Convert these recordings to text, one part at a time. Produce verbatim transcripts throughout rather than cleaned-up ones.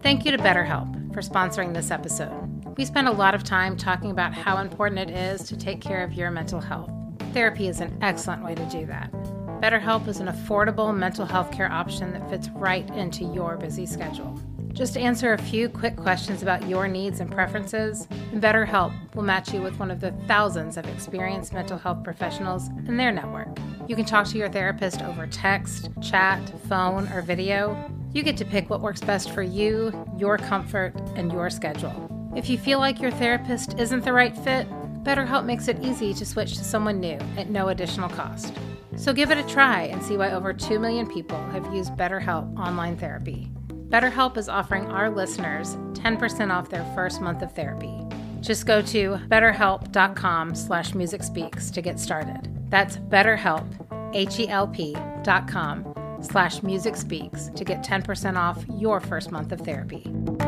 Thank you to BetterHelp for sponsoring this episode. We spend a lot of time talking about how important it is to take care of your mental health. Therapy is an excellent way to do that. BetterHelp is an affordable mental health care option that fits right into your busy schedule. Just answer a few quick questions about your needs and preferences, and BetterHelp will match you with one of the thousands of experienced mental health professionals in their network. You can talk to your therapist over text, chat, phone, or video. You get to pick what works best for you, your comfort, and your schedule. If you feel like your therapist isn't the right fit, BetterHelp makes it easy to switch to someone new at no additional cost. So give it a try and see why over two million people have used BetterHelp online therapy. BetterHelp is offering our listeners ten percent off their first month of therapy. Just go to betterhelp.com slash musicspeaks to get started. That's betterhelp, H-E-L-P dot com slash musicspeaks to get ten percent off your first month of therapy.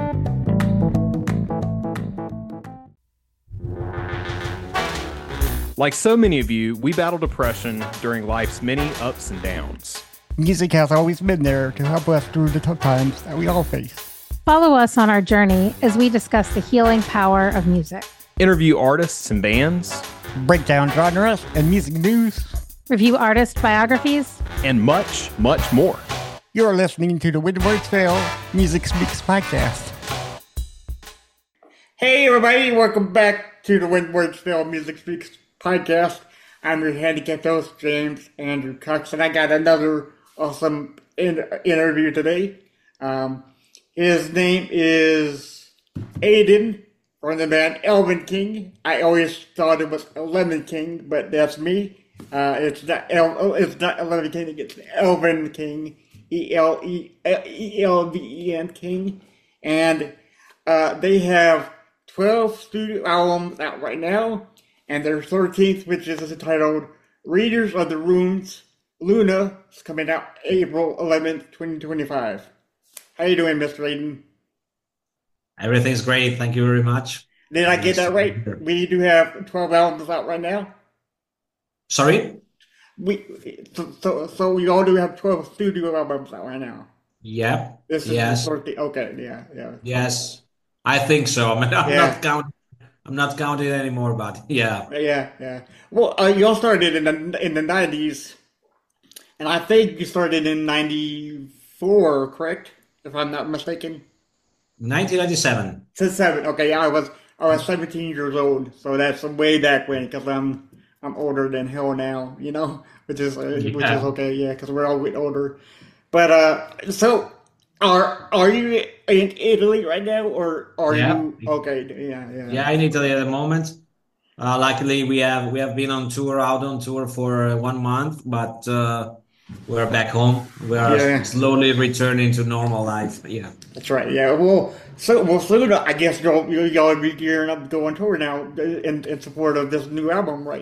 Like so many of you, we battle depression during life's many ups and downs. Music has always been there to help us through the tough times that we all face. Follow us on our journey as we discuss the healing power of music. Interview artists and bands. Break down genres and music news. Review artist biographies. And much, much more. You're listening to the When Words Fail Music Speaks podcast. Hey everybody, welcome back to the When Words Fail Music Speaks podcast. I'm your handicap host, James Andrew Cox, and I got another awesome in- interview today. Um, his name is Aiden from the band Elven King. I always thought it was Lemon King, but that's me. Uh, it's not El- oh, it's not Lemon King, it's Elven King, E L E E L V E N King, and uh, they have twelve studio albums out right now, and their thirteenth, which is entitled Readers of the Runes, Luna, is coming out April eleventh, twenty twenty-five. How you doing, Mister Aiden? Everything's great. Thank you very much. Did I get that right? We do have twelve albums out right now? Sorry? We So, so, so we all do have twelve studio albums out right now? Yeah. This is yes. the thirteenth. Okay, yeah, yeah. Yes. I think so. I mean, I'm Yeah. not counting. I'm not counting anymore, but yeah. Yeah, yeah. Well, uh, you all started in the in the nineties, and I think you started in ninety-four, correct? If I'm not mistaken. nineteen ninety-seven. Since seven, okay. Yeah, I was I was seventeen years old, so that's way back when. Because I'm I'm older than hell now, you know, which is uh, which Yeah. is okay. Yeah, because we're all getting older. But uh, so are are you in Italy right now, or are Yeah. you okay? Yeah, yeah. Yeah, in Italy at the moment. Uh, luckily, we have we have been on tour, out on tour for uh, one month, but uh, we're back home. We are Yeah. slowly returning to normal life. Yeah. That's right. Yeah. Well, so well, soon I guess y'all you- y'all be gearing up to go on tour now in, in support of this new album, right?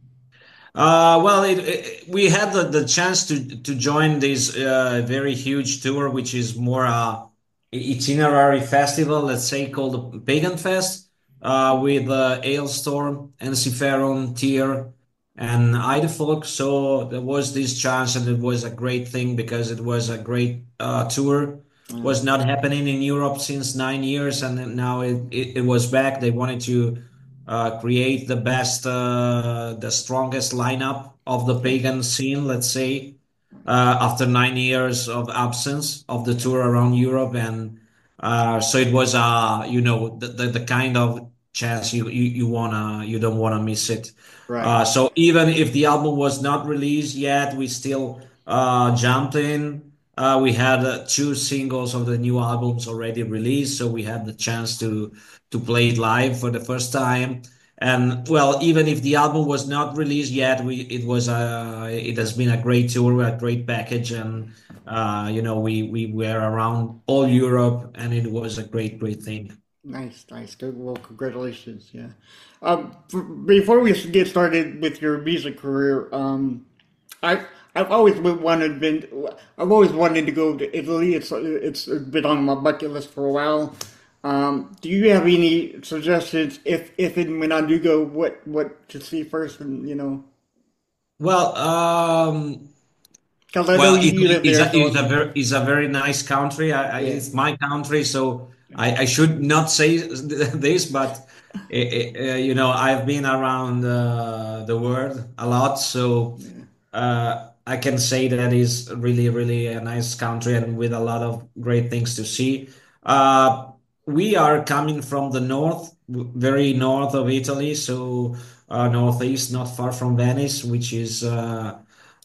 Uh, well, it, it, we had the, the chance to to join this uh, very huge tour, which is more a itinerary festival, let's say, called the Pagan Fest, uh, with uh, Ailstorm, Ensiferum, Tyr, and Idlefolk. So there was this chance, and it was a great thing because it was a great uh, tour. It was not happening in Europe since nine years, and then now it, it, it was back. They wanted to uh, create the best, uh, the strongest lineup of the pagan scene, let's say, uh, after nine years of absence of the tour around Europe. And uh, so it was, uh, you know, the, the, the kind of chance you, you, you wanna, you don't wanna miss it. Right. Uh, so even if the album was not released yet, we still uh, jumped in. Uh, we had uh, two singles of the new albums already released, so we had the chance to to play it live for the first time. And well, even if the album was not released yet, we it was a it has been a great tour, a great package, and uh, you know we we were around all Europe, and it was a great great thing. Nice, nice. Good. Well, congratulations. Yeah. Um, f- before we get started with your music career, um, I I've always been wanted been I've always wanted to go to Italy. It's it's been on my bucket list for a while. Um, do you have any suggestions if if and when I do go, what what to see first, and you know? Well, um, Because I know Well, you, you Italy live is there, a, is so a very is a very nice country. I, I, yeah, it's my country, so I, I should not say this, but eh, eh, uh, you know, I've been around uh, the world a lot, so yeah, uh, I can say that is really, really a nice country and with a lot of great things to see. Uh, we are coming from the north, w- very north of Italy, so uh, northeast, not far from Venice, which is uh,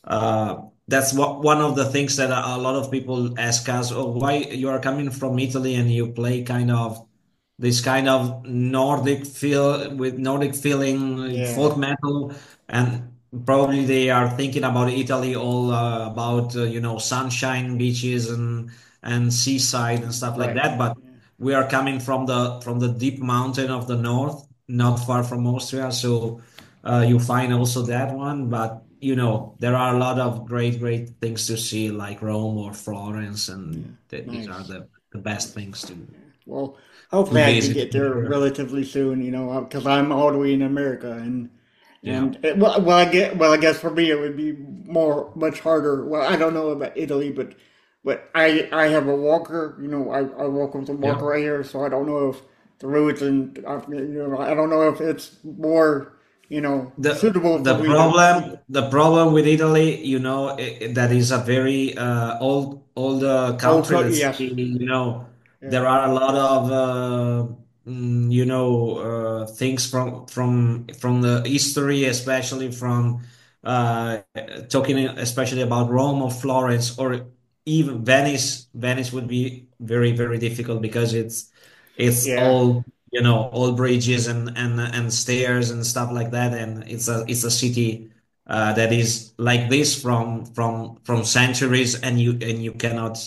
uh, that's what one of the things that a a lot of people ask us, oh, why you are coming from Italy and you play kind of this kind of Nordic feel with Nordic feeling uh, yeah, folk metal, and probably they are thinking about Italy all uh, about uh, you know sunshine, beaches, and and seaside and stuff like right. that. But we are coming from the from the deep mountain of the north, not far from Austria, so uh, you find also that one. But you know there are a lot of great great things to see, like Rome or Florence, and th these are Nice. the the best things to Well, to hopefully I can visit get for there sure. relatively soon. You know, because I'm all the way in America, and Yeah. and it, well, well, I get well. I guess for me it would be more much harder. Well, I don't know about Italy, but but I I have a walker. You know, I, I walk with a walker Yeah. right here, so I don't know if the roads and I, you know I don't know if it's more you know The suitable for the me to. problem the problem with Italy, you know, i- i- that is a very uh, old old uh, Oh, country. co- Let's say, yes, you know, yeah, there are a lot of uh, mm, you know uh, things from from from the history, especially from uh, talking especially about Rome or Florence or even Venice. Venice would be very very difficult because it's it's yeah, all you know all bridges and and and stairs and stuff like that, and it's a it's a city uh, that is like this from from from centuries, and you and you cannot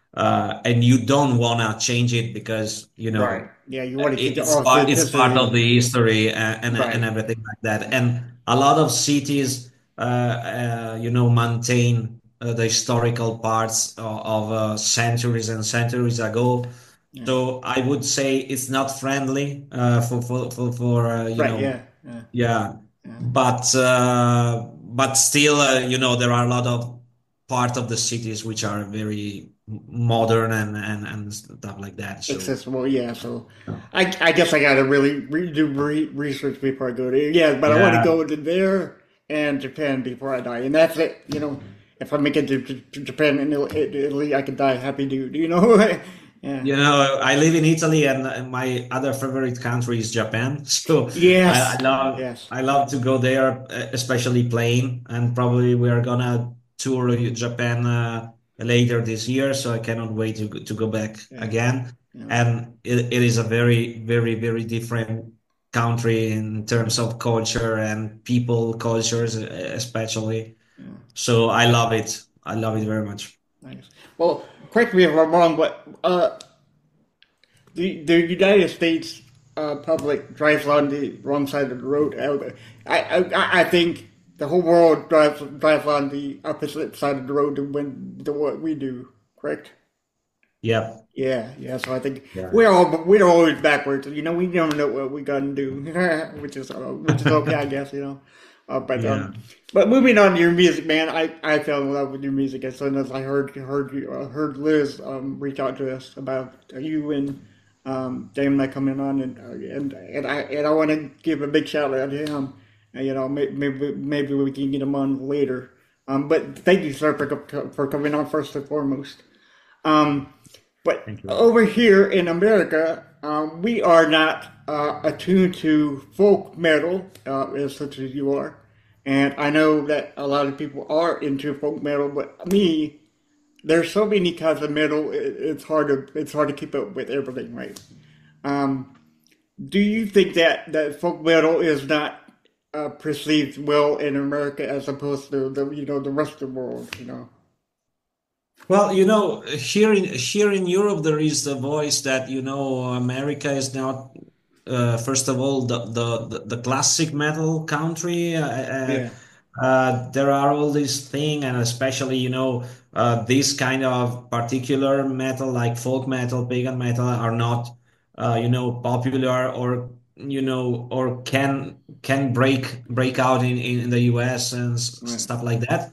uh, and you don't wanna change it because you right, know yeah. You want to keep the it's part it's part of authenticity, the history and and, and right? everything like that, and a lot of cities uh, uh, you know maintain uh, the historical parts of, of uh, centuries and centuries ago. Yeah, So I would say it's not friendly uh, for for for, for uh, you right, know yeah, yeah, yeah, yeah. but uh, but still uh, you know there are a lot of part of the cities which are very modern and and and stuff like that. So Accessible, yeah. So, I I guess I gotta really re- do re- research before I go there. Yeah, but I want to yeah, go to there and Japan before I die, and that's it. You know, if I make it to, to, to Japan and Italy, I could die a happy dude. You know, yeah. you know I live in Italy, and uh, my other favorite country is Japan. So I, I Yes, love yes, I love to go there, uh, especially plane, and probably we are gonna tour Japan uh, later this year. So I cannot wait to go- to go back yeah, again. yeah. And it, it is a very very very different country in terms of culture and people cultures, uh, especially. So I love it. I love it very much. Nice. Well, correct me if I'm wrong, but uh, the the United States uh, public drives on the wrong side of the road. I I, I think the whole world drives drives on the opposite side of the road than when to what we do. Correct? Yeah. Yeah, yeah. So I think Yeah. we're all we're always backwards. You know, we never know what we gonna do, which is uh, which is okay, I guess. You know, uh, but Yeah. um, but moving on to your music, man, I, I fell in love with your music as soon as I heard heard you uh, heard Liz um reach out to us about you and um Damon coming on, and uh, and and I and I want to give a big shout out to him. And, you know, maybe maybe maybe we can get him on later. Um, but thank you, sir, for co- for coming on first and foremost. Um, but Thank you. over here in America, um, we are not uh, attuned to folk metal uh, as such as you are. And I know that a lot of people are into folk metal, but me, there's so many kinds of metal. It, it's hard to it's hard to keep up with everything, right? Um, do you think that that folk metal is not uh, perceived well in America as opposed to the you know the rest of the world? You know, Well, you know, here in here in Europe, there is the voice that, you know, America is not, uh, first of all, the the the, the classic metal country. Uh, uh, yeah, uh, there are all these thing, and especially, you know, uh, this kind of particular metal, like folk metal, pagan metal, are not, uh, you know, popular or you know, or can can break break out in in the U S and s- right, stuff like that.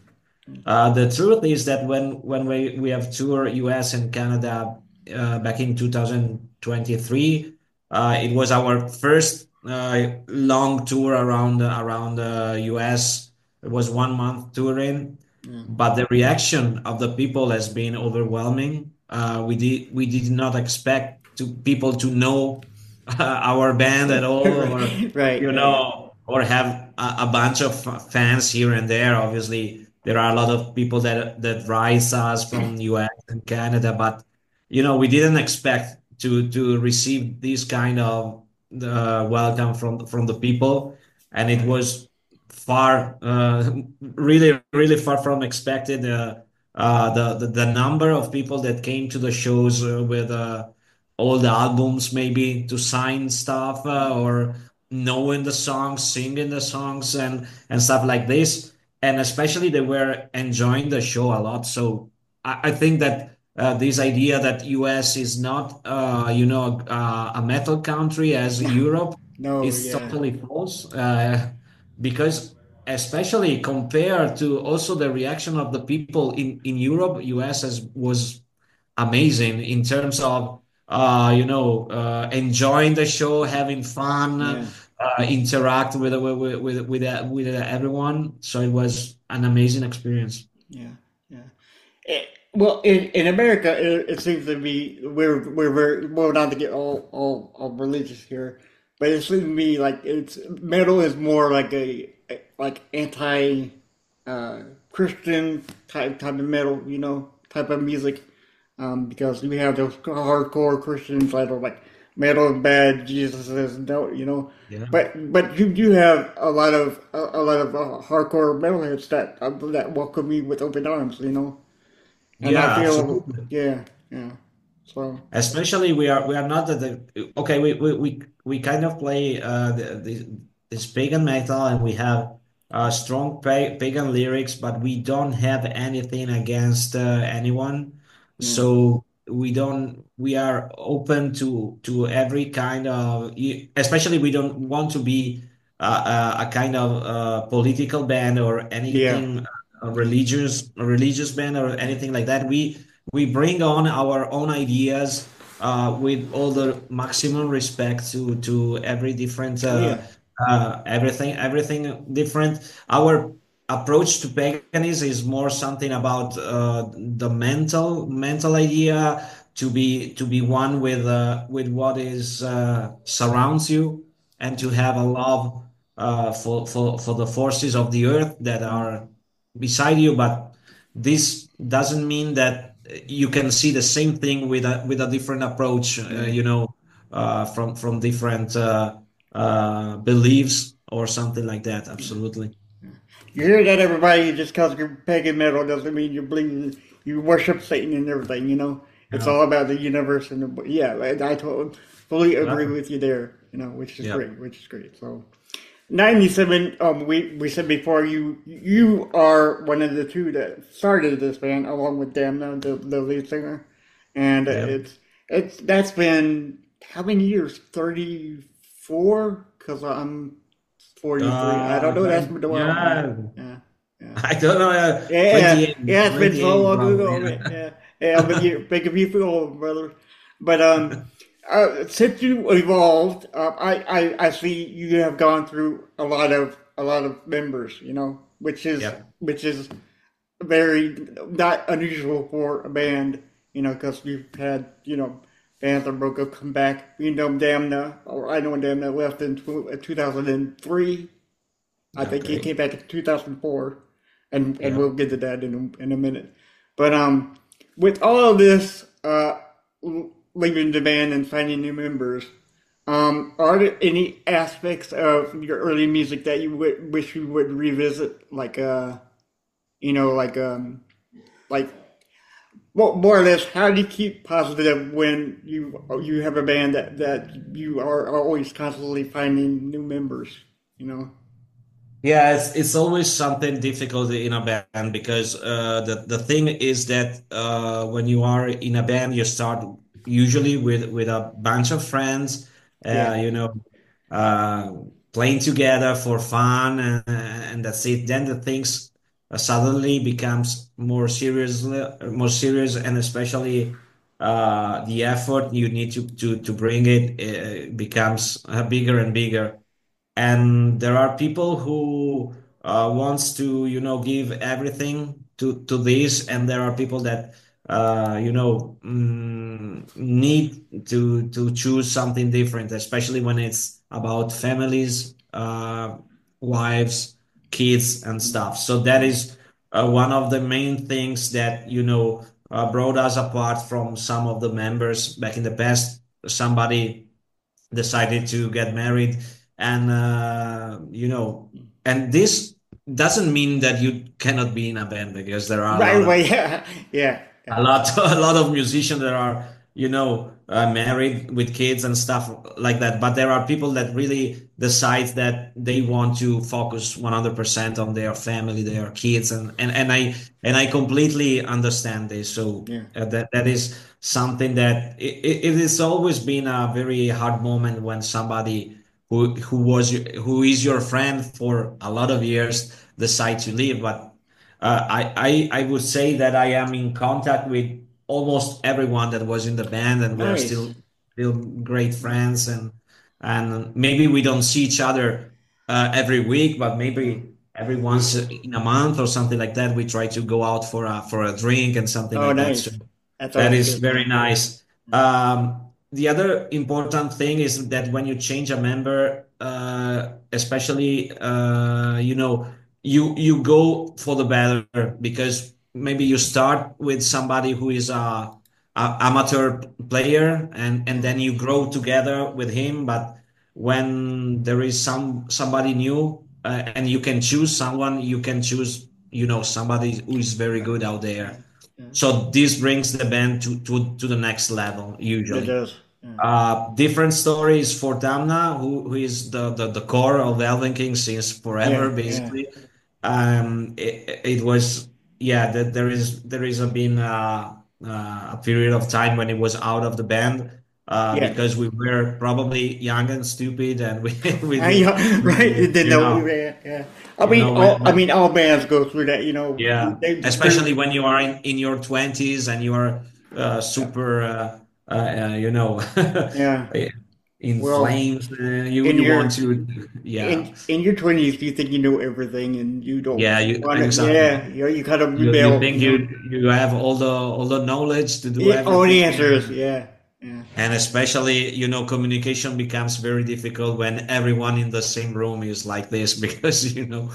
Uh, the truth is that when when we we have toured U S and Canada uh, back in two thousand twenty-three, uh, it was our first uh, long tour around around the U S. It was one month touring, Yeah. but the reaction of the people has been overwhelming. Uh, we did we did not expect to people to know our band at all, or Right, right, you right. know, or have a, a bunch of fans here and there. Obviously, there are a lot of people that that rise us from U S and Canada, but you know, we didn't expect to to receive this kind of uh, welcome from from the people, and it Right. was far, uh, really, really far from expected. Uh, uh, the, the the number of people that came to the shows uh, with uh, all the albums, maybe to sign stuff uh, or knowing the songs, singing the songs, and and stuff like this. And especially they were enjoying the show a lot. So I, I think that uh, this idea that U S is not, uh, you know, uh, a metal country as Europe No, is yeah. totally false. Uh, because especially compared to also the reaction of the people in in Europe, U S has, was amazing in terms of uh, you know uh, enjoying the show, having fun, Yeah. uh, interact with with with with, uh, with uh, everyone. So it was an amazing experience. Yeah. Yeah. Eh, well, in, in America, it, it seems to be we're we're very well, not to get all, all all religious here, but it seems to me like it's metal is more like a like anti uh, Christian type type of metal, you know, type of music, um, because we have those hardcore Christians that are like metal is bad, Jesus is no, you know. Yeah. But but you do have a lot of a, a lot of uh, hardcore metalheads that uh, that welcome me with open arms, you know. And I Yeah, feel, absolutely. yeah, yeah. So, Especially we are we are not the, the okay we we we, we kind of play uh the, the, this pagan metal, and we have uh strong pa pagan lyrics, but we don't have anything against uh, anyone. yeah, So we don't we are open to to every kind of, especially we don't want to be uh, a, a kind of uh, political band or yeah, anything, uh, religious religious band or anything like that. We we bring on our own ideas uh, with all the maximum respect to to every different uh, yeah, uh, everything everything different. Our approach to paganism is more something about uh, the mental mental idea to be to be one with uh, with what is uh, surrounds you, and to have a love uh, for, for for the forces of the earth that are beside you. But this doesn't mean that you can see the same thing with a with a different approach, uh, yeah. you know, uh, from from different uh, uh, beliefs or something like that. Absolutely. You hear that, everybody? Just because you're pagan metal doesn't mean you believe you worship Satan and everything. You know, it's Yeah. all about the universe and the, yeah. I, I totally fully agree Exactly. with you there. You know, which is Yeah. great, which is great. So, ninety-seven. Um, we we said before you you are one of the two that started this band along with Damna, the the lead singer, and Yeah. it's it's that's been how many years? Thirty four. Because I'm forty three. I don't Uh, know. That's I, the one. Yeah, yeah. yeah, yeah. I don't know. Uh, Yeah, yeah, twenty-eight, yeah. It's been so twenty-eight, long probably. ago, man. Yeah, yeah. But you make me feel old, brother. But um, uh, since you evolved, uh, I, I I see you have gone through a lot of a lot of members. You know, which is Yeah. which is very not unusual for a band. You know, because you've had you know bands that broke up, come back. You know, Damna, or I know Damna left in two thousand three. I think he Okay. came back in two thousand four, and and Yeah. we'll get to that in a, in a minute. But um, with all of this, uh, leaving the band and finding new members, um, are there any aspects of your early music that you would wish you would revisit, like uh, you know, like um, like well, more or less, how do you keep positive when you you have a band that that you are always constantly finding new members? You know. Yeah, it's it's always something difficult in a band, because uh, the the thing is that uh, when you are in a band, you start usually with with a bunch of friends, Yeah. uh, you know, uh, playing together for fun, and, and that's it. Then the things uh, suddenly becomes more serious, more serious, and especially uh, the effort you need to to to bring it uh, becomes uh, bigger and bigger. And there are people who uh, wants to you know give everything to to this, and there are people that uh, you know mm, need to to choose something different, especially when it's about families, uh, wives, kids, and stuff. So that is uh, one of the main things that you know uh, brought us apart from some of the members back in the past. Somebody decided to get married, and uh, you know and this doesn't mean that you cannot be in a band, because there are a Right lot of away. Yeah. Yeah. a lot a lot of musicians that are you know uh, married with kids and stuff like that, but there are people that really decide that they want to focus one hundred percent on their family, their kids, and and, and I and I completely understand this. So Yeah. uh, that that is something that it, it, it has always been a very hard moment when somebody who who was who is your friend for a lot of years decide to leave. But uh, I, I I would say that I am in contact with almost everyone that was in the band, and we are Nice. still still great friends. and and maybe we don't see each other uh, every week, but maybe every once in a month or something like that, we try to go out for a for a drink and something Oh, like that. So nice. That's that always is good. very nice. Um, the other important thing is that when you change a member, uh, especially uh, you know, you you go for the better, because maybe you start with somebody who is a, a amateur player, and and then you grow together with him. But when there is some somebody new, uh, and you can choose someone, you can choose you know somebody who is very good out there. Yeah. So this brings the band to, to, to the next level, It usually. does. Yeah. Uh, different stories for Damna, who, who is the, the, the core of Elven King since forever, Yeah. Yeah. basically. Um, it, it was, yeah, that there is there is a been a, a period of time when it was out of the band, uh, Yeah. because we were probably young and stupid, and we we I, did, yeah, right. It didn't you know. know, Yeah, yeah. I you mean, know all, when, I when mean, all bands go through that. You know, yeah, they, especially they when you are in, in your twenties and you are uh, super, uh, uh, uh, you know, yeah. in Well, flames. Uh, you in you want your to, yeah, in in your twenties, you think you know everything, and you don't yeah, you want to. exactly. Yeah, you know, you kind of You you rebel. think You know, you you have all the all the knowledge to do yeah, all the everything, answers. and, Yeah, yeah. and especially you know communication becomes very difficult when everyone in the same room is like this because you know.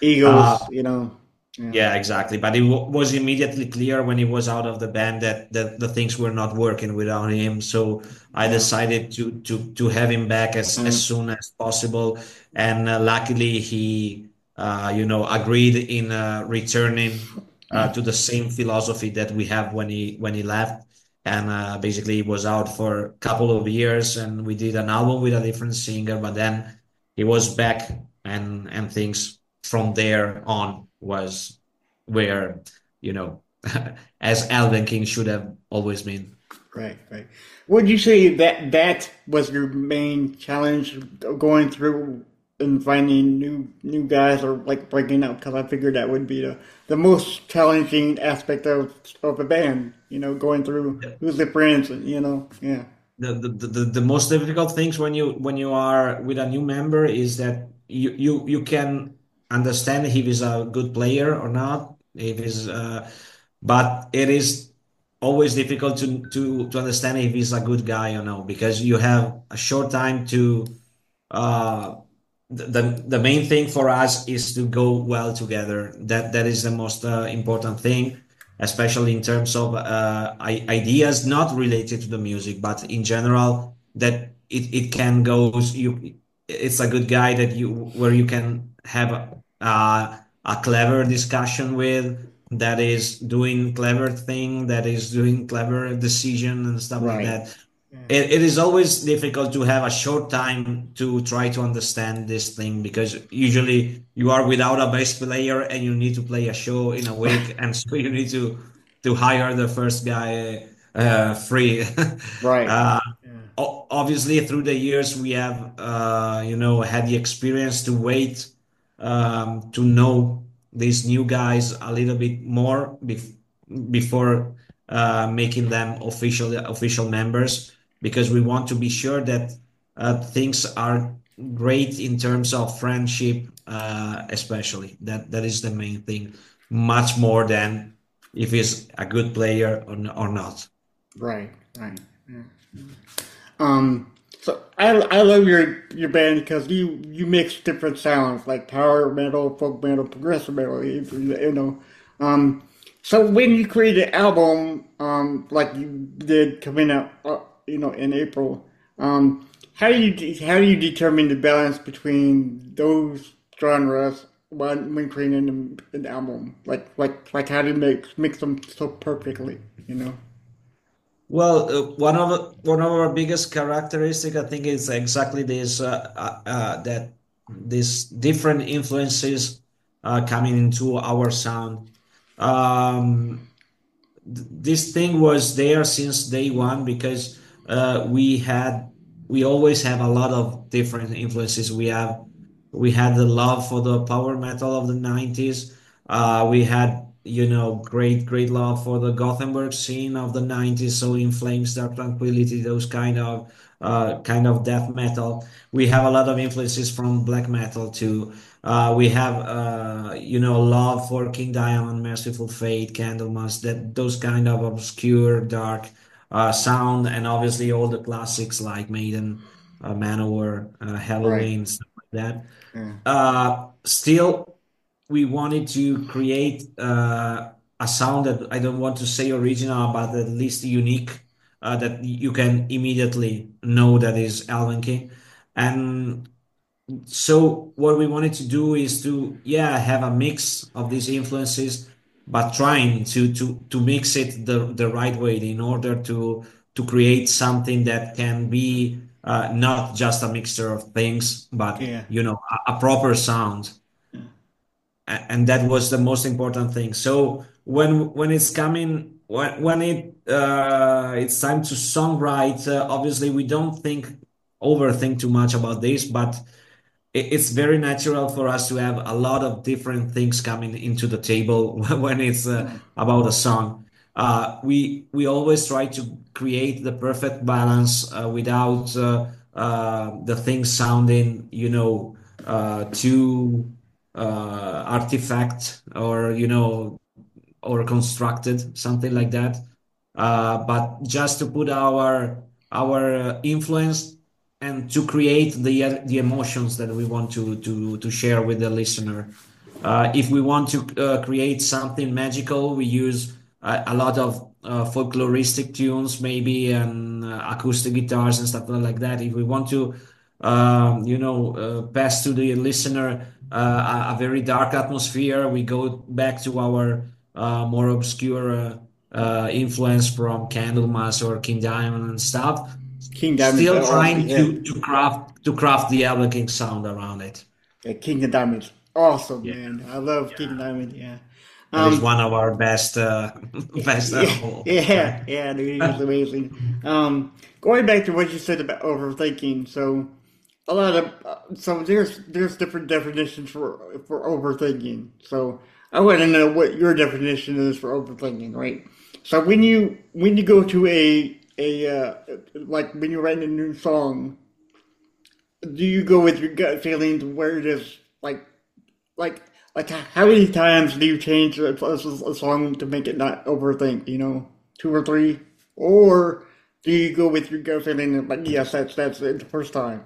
Uh, Egos. You know. Yeah, Yeah, exactly. But it w was immediately clear when he was out of the band that, that the things were not working without him. So I yeah. decided to to to have him back as as Mm. soon as possible. And uh, luckily, he uh, you know agreed in uh, returning uh, to the same philosophy that we have when he when he left. And uh, basically, he was out for a couple of years, and we did an album with a different singer. But then he was back, and and things from there on was where, you know, as Alvin King should have always been. Right, right. Would you say that that was your main challenge going through and finding new new guys or like breaking up? Because I figured that would be the, the most challenging aspect of of a band. You know, going through who's the friends and you know, yeah, The, the, the, the most difficult things when you when you are with a new member is that you you, you can understand if he's a good player or not, if he's uh, but it is always difficult to, to to understand if he's a good guy or no, because you have a short time to uh, the the main thing for us is to go well together. That that is the most uh, important thing, especially in terms of uh, I, ideas not related to the music, but in general that it, it can go. You, it's a good guy that you where you can have a, a clever discussion with. That is doing clever thing. That is doing clever decision and stuff like right, that. It, it is always difficult to have a short time to try to understand this thing, because usually you are without a bass player and you need to play a show in a week, and so you need to to hire the first guy uh, free. right, uh, yeah, o- Obviously, through the years we have uh, you know had the experience to wait, um, to know these new guys a little bit more bef before uh, making them official official members, because we want to be sure that uh, things are great in terms of friendship, uh, especially. That that is the main thing, much more than if he's a good player or, n- or not. Right, right. Yeah. Um, so I, I love your your band because you you mix different sounds like power metal, folk metal, progressive metal. You, you know, um, so when you create an album, um, like you did coming out, uh, you know, in April, um, how do you de- how do you determine the balance between those genres when when creating an, an album? Like like like how do you mix mix them so perfectly? You know. Well, uh, one of the- one of our biggest characteristic, I think, is exactly this uh, uh, uh, that these different influences uh, coming into our sound. Um, th- this thing was there since day one, because uh, we had we always have a lot of different influences. We have we had the love for the power metal of the nineties. Uh, we had, you know, great great love for the Gothenburg scene of the nineties. So In Flames, Dark Tranquillity, those kind of uh, kind of death metal. We have a lot of influences from black metal too. Uh, we have, uh, you know, love for King Diamond, Merciful Fate, Candlemas, that those kind of obscure, dark uh, sound, and obviously all the classics like Maiden, uh, Manowar, uh, Right. Halloween, stuff like that. Yeah. Uh, still, we wanted to create uh, a sound that I don't want to say original, but at least unique, uh, that you can immediately know that is Alvin King. And so what we wanted to do is to, yeah, have a mix of these influences, but trying to to to mix it the the right way in order to to create something that can be uh, not just a mixture of things, but, Yeah. you know, a, a proper sound. A- and that was the most important thing. So when when it's coming, when when it uh, it's time to songwrite, uh, obviously we don't think overthink too much about this, but it- it's very natural for us to have a lot of different things coming into the table when it's uh, Mm. about a song. Uh, we we always try to create the perfect balance uh, without uh, uh, the things sounding, you know, uh, too uh, artifact, or, you know, or constructed, something like that. Uh, but just to put our our uh, influence and to create the uh, the emotions that we want to to to share with the listener. Uh, if we want to uh, create something magical, we use a, a lot of uh, folkloristic tunes, maybe, and uh, acoustic guitars and stuff like that. If we want to, um, you know, uh, pass to the listener uh, a, a very dark atmosphere, we go back to our uh, more obscure uh, uh, influence from Candlemas or King Diamond and stuff. King Diamond's Still awesome. trying Yeah. to to craft to craft the Alvin King sound around it. Yeah, King of Diamonds. Awesome, Yeah, man. I love yeah. King of Diamond. Yeah. That is Um, one of our best uh, best yeah, album. yeah, yeah, dude, he's amazing. Um, going back to what you said about overthinking, so a lot of uh, so there's there's different definitions for for overthinking. So I want to know what your definition is for overthinking, right? So when you when you go to a a uh, like when you're writing a new song, do you go with your gut feeling to where it is like like like how many times do you change a, a, a song to make it not overthink? You know, two or three, or do you go with your gut feeling and like yes, that's that's it the first time?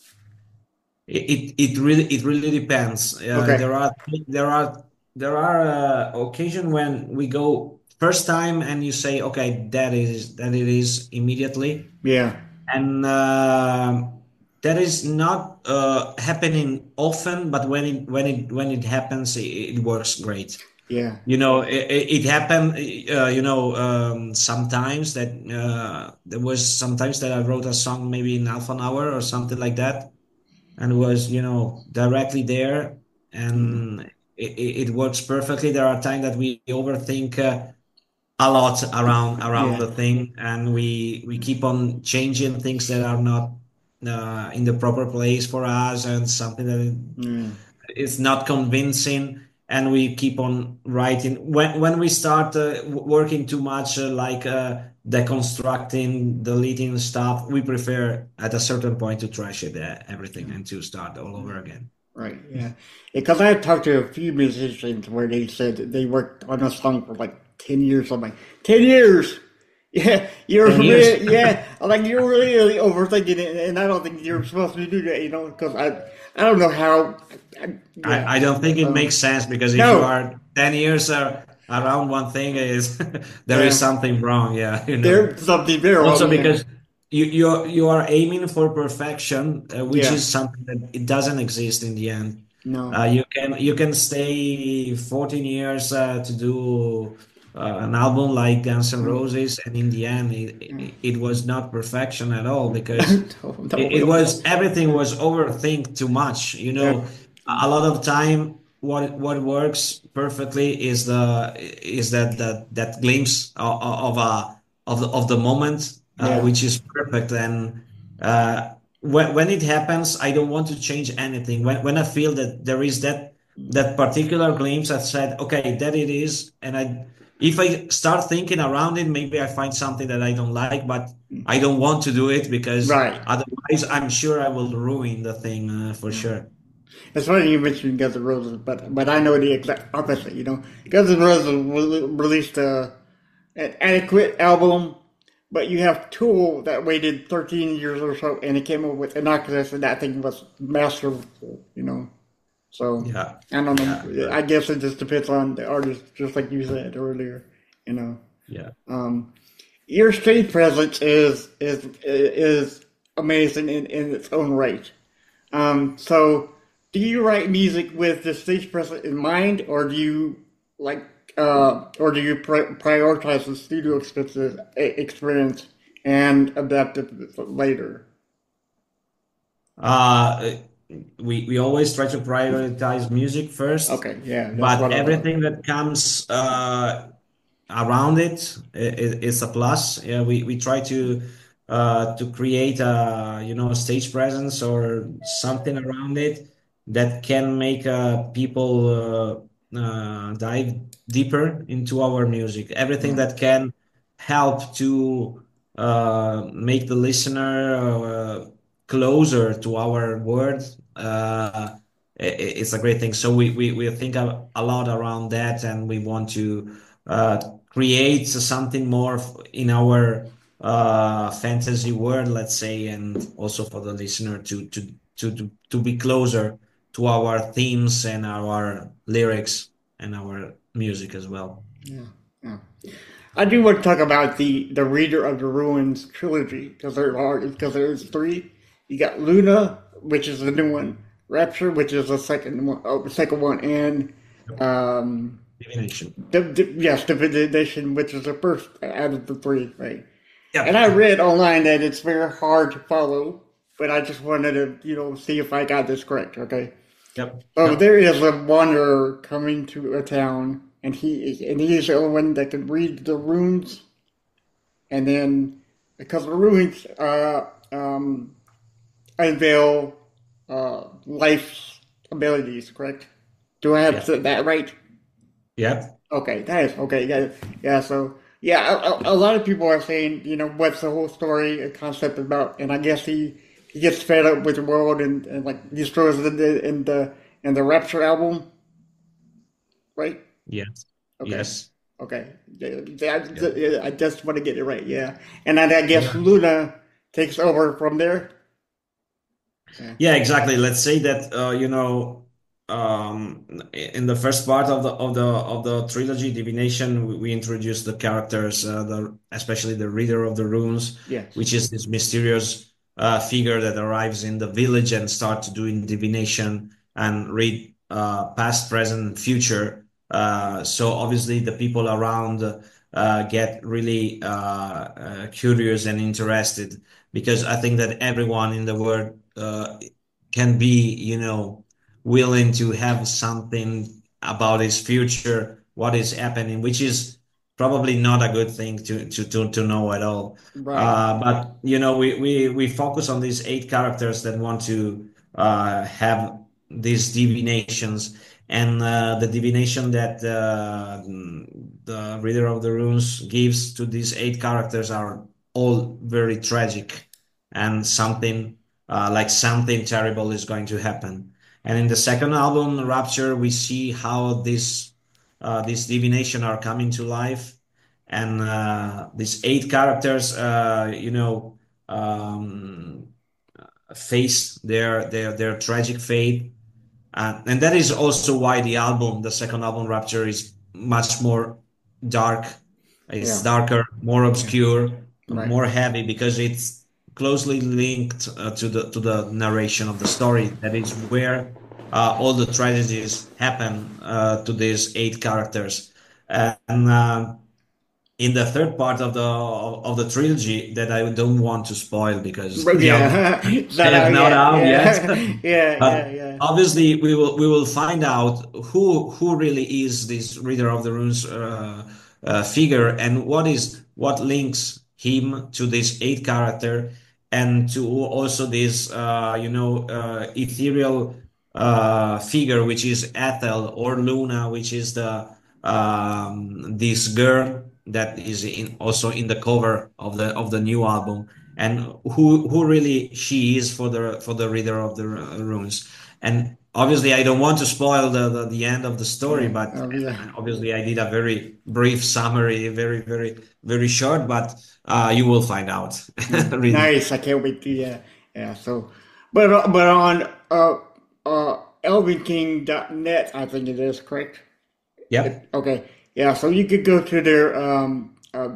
It, it it really it really depends. Uh, Okay, there are there are there are uh, occasion when we go first time and you say, okay, that is that it is immediately. yeah, And uh, that is not uh, happening often, but when it when it when it happens, it, it works great. yeah, You know, it, it happened. Uh, you know, um, sometimes that uh, there was sometimes that I wrote a song maybe in half an hour or something like that, and was, you know, directly there, mm, and it, it it works perfectly. There are times that we overthink. Uh, a lot around around yeah, the thing, and we we keep on changing things that are not uh, in the proper place for us, and something that yeah, is not convincing. and we keep on writing. When when we start uh, w- working too much, uh, like uh, deconstructing, deleting stuff, we prefer at a certain point to trash it, uh, everything, and to start all over again. Right, yeah. Because I've talked to a few musicians where they said that they worked on a song for like ten years. I'm like, ten years? Yeah, you're ten years. really, yeah, I'm like, you're really, really overthinking it, and I don't think you're supposed to do that, you know, because I, I don't know how, I, yeah. I, I don't think it Um, makes sense, because if you no, are ten years uh, around one thing, is there is yeah, something wrong. Yeah, you know. there's something very Also wrong, yeah. because you you you are aiming for perfection, uh, which Yeah, is something that it doesn't exist in the end. no, Uh, you can you can stay fourteen years uh, to do uh, an album like Guns N' mm, Roses, and in the end, it, mm. it, it was not perfection at all, because No, it, no, it no. was everything was overthink too much. You Yeah, know, a lot of time, what what works perfectly is the is that that that glimpse of, of a of the of the moment, uh, yeah, which is perfect. And uh, when when it happens, I don't want to change anything. When when I feel that there is that that particular glimpse, I said, okay, that it is, and I. If I start thinking around it, maybe I find something that I don't like, but I don't want to do it, because right. otherwise, I'm sure I will ruin the thing, uh, for Yeah. sure. It's funny you mentioned Guns N' Roses, but but I know the exact opposite. You know, Guns N' Roses re- released a an adequate album, but you have Tool that waited thirteen years or so, and it came up with Innocuous, and that thing was masterful. You know, so Yeah, I don't yeah, know. I guess it just depends on the artist, just like you said earlier. You know, yeah. um, your stage presence is is is amazing in, in its own right. Um, so, do you write music with the stage presence in mind, or do you like, uh, or do you pri prioritize the studio expenses, e- experience and adapt it later? Uh, we we always try to prioritize music first, Okay, yeah, that's but what I thought. everything that comes uh, around it, i- i- is a plus. Yeah, we we try to uh, to create a, you know, stage presence or something around it that can make uh, people uh, uh, dive deeper into our music. Everything Yeah, that can help to uh, make the listener uh, closer to our words. Uh, i- i- it's a great thing. So we we, we think a, a lot around that, and we want to uh, create something more f- in our uh, fantasy world, let's say, and also for the listener to to to to, to be closer to our themes and our lyrics and our music as well. yeah, yeah. I do want to talk about the the Reader of the Ruins trilogy because there are because there's three. You got Luna, which is the new one, Rapture, which is the second one, oh, the second one, and um, Divination. the, the, yes, Divination, which is the first out of the three, right? And I Yep. read online that it's very hard to follow, but I just wanted to, you know, see if I got this correct. Okay, Yep. so Yep. there is a wanderer coming to a town, and he and he is the only one that can read the runes, and then because the runes uh, um, unveil uh, life's abilities. Correct? Do I have Yep. that right? Yep. Okay, that is okay. Yeah, yeah. So yeah, a, a, a lot of people are saying, you know, what's the whole story, a concept about, and I guess he he gets fed up with the world and, and like destroys it in the in the in the Rapture album, right? Yes. Okay, Yes. okay. Yeah, yeah, Yeah. yeah, I just want to get it right. Yeah, and then I guess Yeah. Luna takes over from there. Yeah, Yeah, exactly. Let's say that uh, you know, um, in the first part of the of the of the trilogy, Divination, we, we introduced the characters, uh, the especially the Reader of the Runes, yes, which is this mysterious uh, figure that arrives in the village and starts doing divination and read uh, past, present, future. Uh, so obviously, the people around uh, get really uh, uh, curious and interested, because I think that everyone in the world uh, can be, you know, willing to have something about his future, what is happening, which is probably not a good thing to to to, to know at all. right. Uh, but you know, we, we we focus on these eight characters that want to uh, have these divinations, and uh, the divination that uh, the Reader of the Runes gives to these eight characters are all very tragic, and something uh, like something terrible is going to happen. And in the second album, Rapture, we see how this uh, these divination are coming to life, and uh, these eight characters, uh, you know, um, face their their their tragic fate, uh, and that is also why the album, the second album, Rapture, is much more dark. It's Yeah. darker, more obscure, Right. more heavy because it's closely linked uh, to the to the narration of the story. That is where uh, all the tragedies happen uh, to these eight characters, and uh, in the third part of the of the trilogy that I don't want to spoil because But the album yeah, it's not is out not yet. out Yeah. yet. Yeah, yeah, But yeah. obviously, we will we will find out who who really is this Reader of the Runes uh, uh, figure, and what is what links him to this eight character, and to also this uh, you know uh, ethereal uh, figure, which is Ethel, or Luna, which is the um, this girl that is in also in the cover of the of the new album, and who who really she is for the for the Reader of the Runes. And obviously, I don't want to spoil the the, the end of the story, Yeah. but Oh, yeah. obviously, I did a very brief summary, very very very short, but uh, you will find out. Really. Nice. I can't wait to yeah. Yeah. So, but uh, but on uh uh elven king dot net, I think it is correct. Yep. Okay. Yeah. So you could go to their um uh,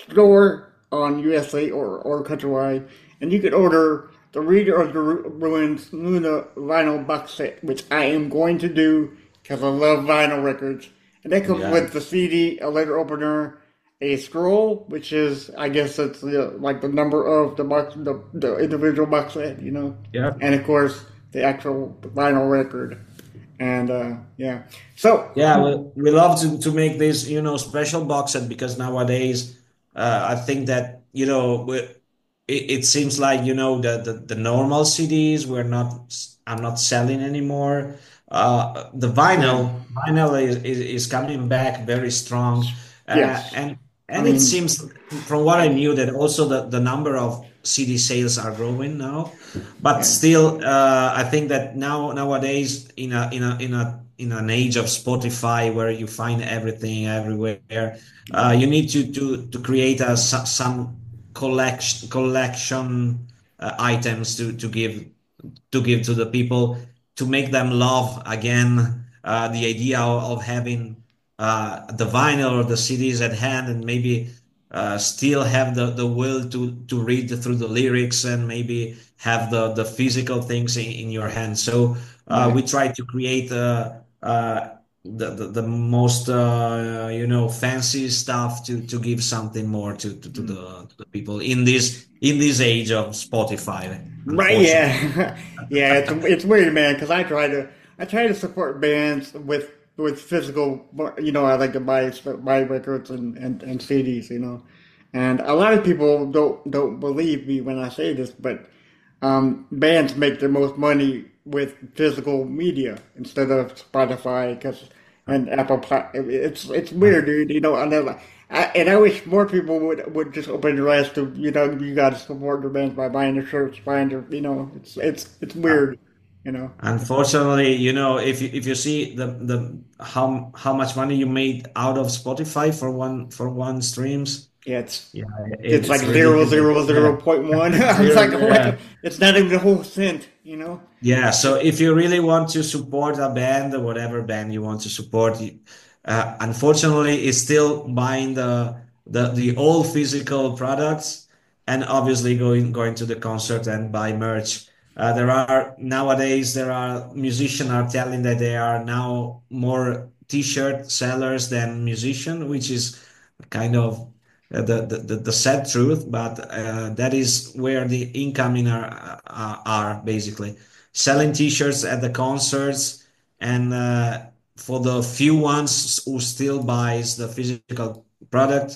store on U S A or or countrywide, and you could order the Reader of the Ru- Ruins Luna vinyl box set, which I am going to do because I love vinyl records. And that comes Yeah. with the C D, a letter opener, a scroll, which is, I guess, it's the, like the number of the box, the, the individual box set, you know, Yeah. and of course the actual vinyl record. And uh, yeah, so Yeah, we, we love to, to make this, you know, special box set because nowadays, uh, I think that, you know, we, it, it seems like, you know, the, the, the normal C Ds we're not, I'm not selling anymore. Uh, the yeah, vinyl, vinyl is, is, is coming back very strong. Uh, yes, and, I and it mean, seems from what I knew that also the, the number of C D sales are growing now. But yeah, still, uh, I think that now nowadays in a in a in a in an age of Spotify where you find everything everywhere, uh, you need to to to create a so- some collection collection uh, items to to give to give to the people to make them love again uh, the idea of, of having uh, the vinyl or the C Ds at hand, and maybe uh, still have the, the will to to read through the lyrics, and maybe have the the physical things in, in your hand. So uh, right. we try to create uh, uh, the, the the most uh, you know fancy stuff to to give something more to to, to the to the people in this in this age of Spotify, Right, unfortunately. yeah, yeah. It's it's weird, man. Because I try to I try to support bands with with physical. You know, I like to buy buy records and, and, and C Ds. You know, and a lot of people don't don't believe me when I say this, but um, bands make the most money with physical media instead of Spotify because and Apple. Pla- It's it's weird, dude. You know, I never. I, and I wish more people would would just open their eyes to you know you got to support their bands by buying their shirts, buying their you know it's it's it's weird, you know. Unfortunately, you know, if you if you see the the how how much money you made out of Spotify for one for one streams, Yeah, it's yeah, it, it's like it's zero ridiculous. zero Yeah, zero point one. I was Zero- like, yeah, what? It's not even a whole cent, you know. yeah. So if you really want to support a band or whatever band you want to support, you- uh, unfortunately, it's still buying the the the old physical products, and obviously going going to the concert and buy merch. Uh, there are nowadays there are musicians are telling that they are now more t-shirt sellers than musician, which is kind of uh, the, the the the sad truth, but uh, that is where the income in are uh, are basically selling t-shirts at the concerts, and uh, for the few ones who still buys the physical product,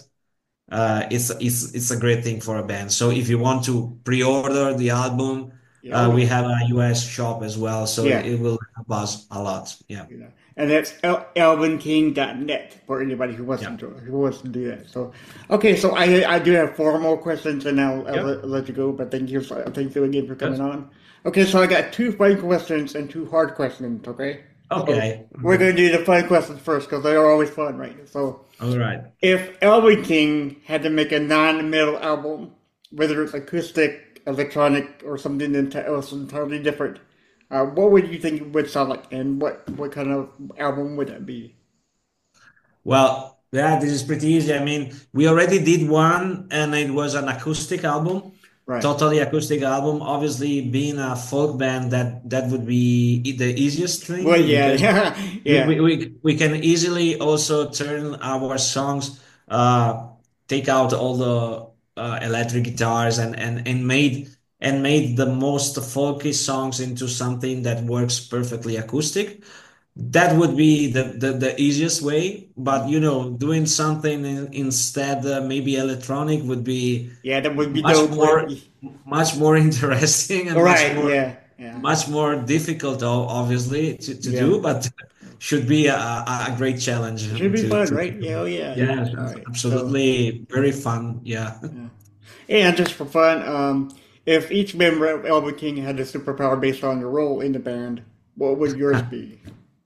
uh, it's it's it's a great thing for a band. So if you want to pre-order the album, Yeah, uh, oh we yeah, have a U S shop as well, so yeah, it will buzz a lot. Yeah. You know, and that's el- elvin king dot net for anybody who wants Yeah. to who wants to do that. So, okay, so I I do have four more questions, and I'll, I'll Yep. let, let you go. But thank you, so- thank you again for coming Good. on. Okay, so I got two fun questions and two hard questions. Okay, so Okay. we're gonna do the fun questions first because they are always fun, right? So, All right. if Elvin King had to make a non-metal album, whether it's acoustic, electronic, or something enti- else entirely different, uh, what would you think it would sound like, and what what kind of album would that be? Well, yeah, this is pretty easy. I mean, we already did one, and it was an acoustic album, Right. totally acoustic album. Obviously, being a folk band, that that would be e- the easiest Well, thing yeah, because yeah, we yeah. we we, we can easily also turn our songs, uh, take out all the uh, electric guitars and and and made and made the most folky songs into something that works perfectly acoustic. That would be the, the, the easiest way, but you know, doing something in, instead, uh, maybe electronic would be Yeah, that would be much dope. Right, more, much more interesting and much right, more, yeah, yeah, much more difficult, o- obviously, to, to yeah. do, but should be a, a a great challenge It should be to, fun, to, right? Yeah, oh, yeah. yeah, All right. So, absolutely, very fun. Yeah. and just for fun, um, if each member of Elvin King had a superpower based on their role in the band, what would yours be?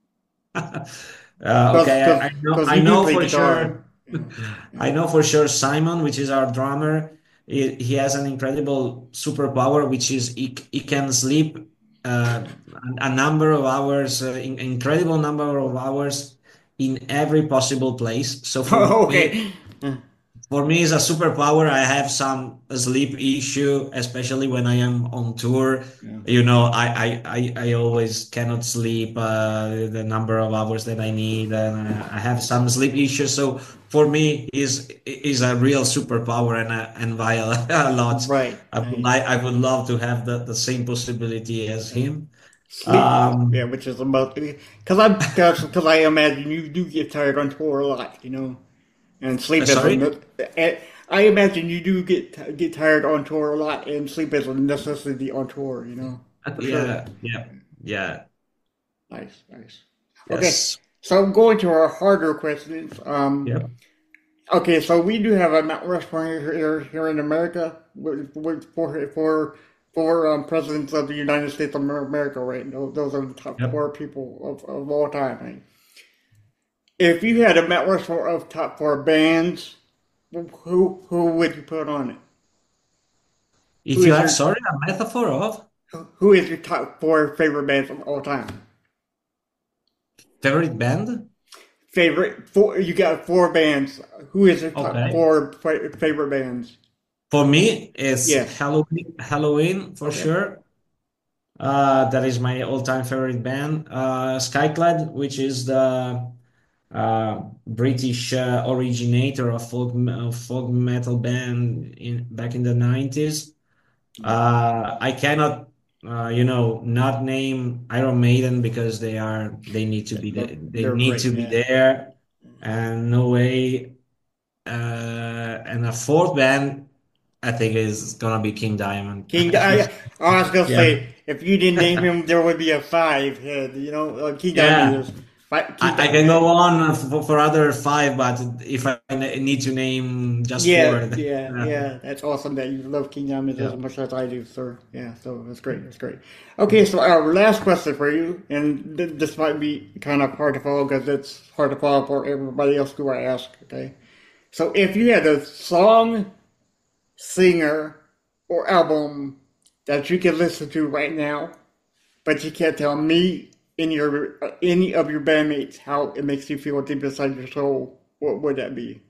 Uh, Because okay, I, I know, because I you do know play for guitar. sure. Yeah, I know for sure Simon, which is our drummer, he, he has an incredible superpower, which is he, he can sleep uh, a a number of hours, uh, in, incredible number of hours in every possible place. So for me, okay. for me, it's a superpower. I have some sleep issue, especially when I am on tour. Yeah. You know, I I, I, I always cannot sleep uh, the number of hours that I need, and I, I have some sleep issues. So for me, is is a real superpower, and I envy a, a lot. Right. I would Nice. like I would love to have the, the same possibility as him. Sleep. Yeah, Um, which is about because I'm because because I imagine you do get tired on tour a lot, you know, and sleep is a sorry. ne- eh, I imagine you do get get tired on tour a lot, and sleep is a necessity on tour, you know, for sure. Yeah, yeah, yeah. Nice, nice. Okay, Yes. so going to our harder questions. Um, Yep. okay, so we do have a Mount Rushmore here here, here in America with, with, for for for um, presidents of the United States of America, right? Those, those are the top Yep. four people of, of all time, right? If you had a Mount Rushmore of top four bands, who who would you put on it? Who If you is are your sorry, a metaphor of who is your top four favorite bands of all time? favorite band? Favorite four? You got four bands. Who is your top Okay. four fa- favorite bands? For me, it's Yes. Halloween, Halloween for Okay. sure. Uh, that is my all-time favorite band. Uh, Skyclad, which is the uh, British uh, originator of folk of folk metal band in back in the nineties. Uh, I cannot, uh, you know, not name Iron Maiden because they are they need to be They're, there. They they're need great. to be Yeah. there, and no way. Uh, and a fourth band, I think is gonna be King Diamond. King. I, I was gonna Yeah. say if you didn't name him, there would be a five head. You know, uh, King Diamond Yeah. is fi- King I, I can Diamond. go on for, for other five, but if I n- need to name just four, Yeah, then- yeah, yeah. yeah. That's awesome that you love King Diamond as Yeah. much as I do, sir. Yeah, so that's great. That's great. Okay, so our last question for you, and th- this might be kind of hard to follow because it's hard to follow for everybody else who I ask. Okay, so if you had a song, singer, or album that you could listen to right now, but you can't tell me any your uh, any of your bandmates how it makes you feel deep inside your soul, what would that be?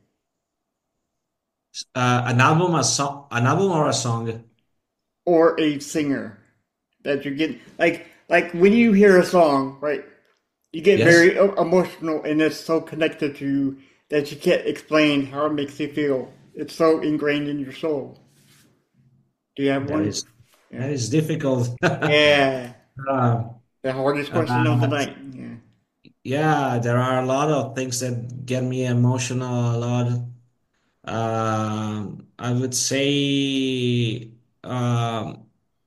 Uh, an album, a song, an album or a song? Or a singer that you get like like when you hear a song, right? You get Yes, very e- emotional, and it's so connected to you that you can't explain how it makes you feel. It's so ingrained in your soul. Do you have that one? is that Yeah. is difficult. Yeah. Uh, The hardest question of the uh, night. Yeah. yeah, there are a lot of things that get me emotional. A lot. Um, I would say. Um,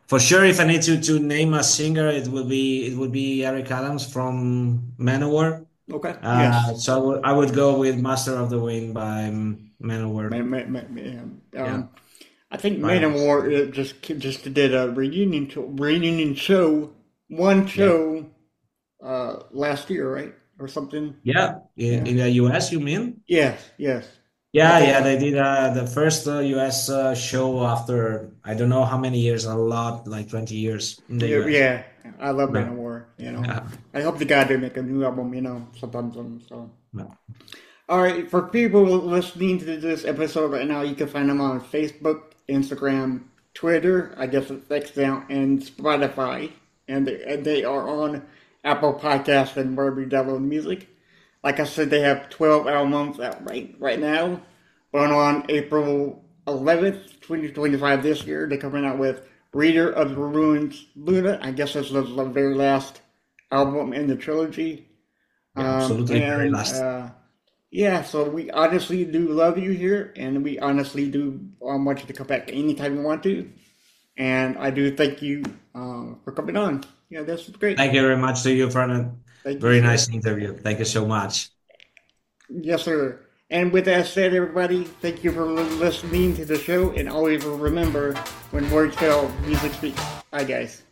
For sure, if I need to to name a singer, it will be it would be Eric Adams from Manowar. Okay. Uh, Yes. so I would I would go with Master of the Wind by um, Manowar. Man, man, man, man. Yeah, Um, I think right Man on. of War uh, just just did a reunion to, reunion show, one Yeah, show uh last year, right, or something. yeah. In, Yeah. in the U S, you mean? Yes. Yes. I Yeah, think. yeah. They did uh, the first uh, U S uh, show after I don't know how many years, a lot, like twenty years in the Yeah. U S. Yeah. I love Man No, of War. You know. yeah, I hope the guy do make a new album. You know, sometime soon. So. no. All right, for people listening to this episode right now, you can find them on Facebook, Instagram, Twitter, I guess it's X now, and Spotify. And they, and they are on Apple Podcasts and wherever you download music. Like I said, they have twelve albums out right, right now. But on April eleventh, twenty twenty-five, this year, they're coming out with Reader of the Ruins Luna. I guess this is the very last album in the trilogy. Yeah, Um, absolutely. Very and last. uh, yeah, so we honestly do love you here, and we honestly do um, want you to come back anytime you want to. And I do thank you um, for coming on. Yeah, this is great. Thank you very much to you for a Thank you, very sir. nice interview. Thank you so much. Yes, sir. And with that said, everybody, thank you for listening to the show, and always remember, when words fail, music speaks. Bye, guys.